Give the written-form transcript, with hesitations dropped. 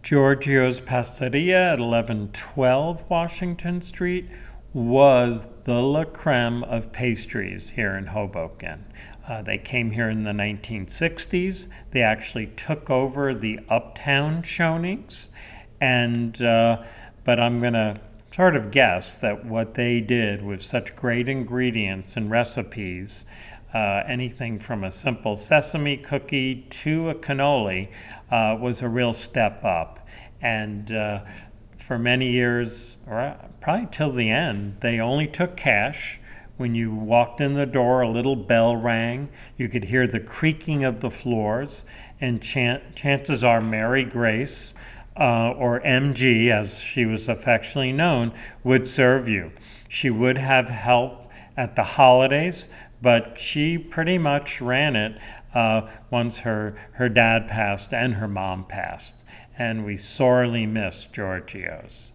Giorgio's Pastaria at 1112 Washington Street was the la creme of pastries here in Hoboken. They came here in the 1960s. They actually took over the Uptown Shonings, and but I'm going to sort of guess that what they did with such great ingredients and recipes, anything from a simple sesame cookie to a cannoli, was a real step up. And for many years, or probably till the end, they only took cash. When you walked in the door, a little bell rang. You could hear the creaking of the floors, and chances are Mary Grace, or MG, as she was affectionately known, would serve you. She would have help at the holidays, but she pretty much ran it once her dad passed and her mom passed. And we sorely miss Giorgio's.